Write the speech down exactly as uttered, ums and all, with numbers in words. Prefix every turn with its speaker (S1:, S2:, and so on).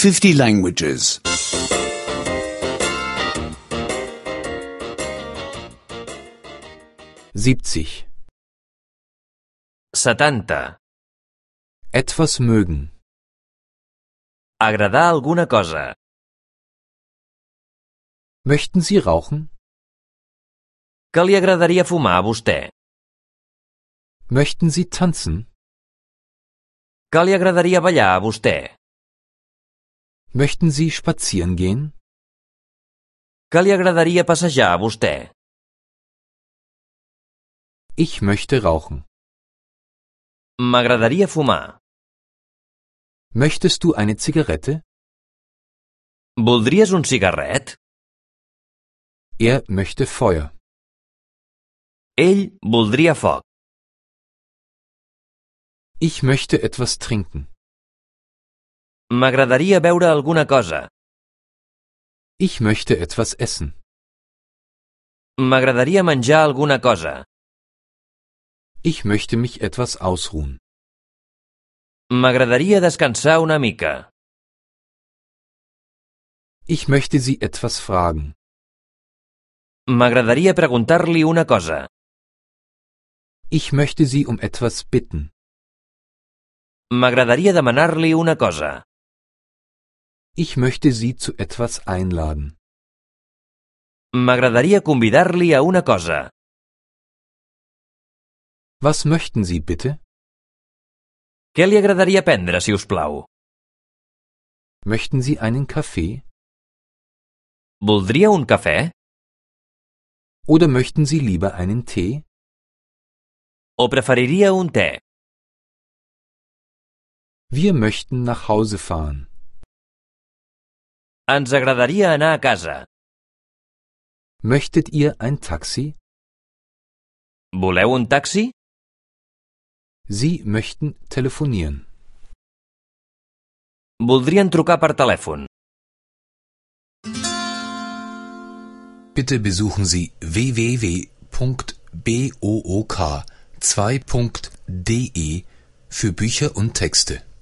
S1: fifty languages.
S2: siebzig.
S3: setanta.
S2: Etwas mögen.
S3: Agradar alguna cosa.
S2: Möchten Sie rauchen?
S3: Què li agradaria fumar a vostè?
S2: Möchten Sie tanzen?
S3: Què li agradaria ballar a vostè?
S2: Möchten Sie spazieren gehen?
S3: Què li agradaria passejar a vostè?
S2: Ich möchte rauchen.
S3: M'agradaria fumar.
S2: Möchtest du eine Zigarette?
S3: Voldries un cigarret?
S2: Er möchte Feuer.
S3: Ell voldria foc.
S2: Ich möchte etwas trinken.
S3: M'agradaria beure alguna cosa.
S2: Ich möchte etwas essen.
S3: M'agradaria menjar alguna cosa.
S2: Ich möchte mich etwas ausruhen.
S3: M'agradaria descansar una mica.
S2: Ich möchte Sie etwas fragen.
S3: M'agradaria preguntar-li una cosa.
S2: Ich möchte Sie um etwas bitten.
S3: M'agradaria demanar-li una cosa.
S2: Ich möchte Sie zu etwas einladen.
S3: M'agradaria convidar-li a una cosa.
S2: Was möchten Sie bitte?
S3: Què li agradaria prendre, si us plau?
S2: Möchten Sie einen Kaffee?
S3: Voldria un cafè?
S2: Oder möchten Sie lieber einen Tee?
S3: O preferiria un te?
S2: Wir möchten nach Hause fahren.
S3: Ens agradaria anar a casa.
S2: Möchtet ihr ein Taxi?
S3: Voleu un taxi?
S2: Sie möchten telefonieren.
S3: Voldrien trucar per telèfon.
S4: Bitte besuchen Sie w w w punkt book zwei punkt de für Bücher und Texte.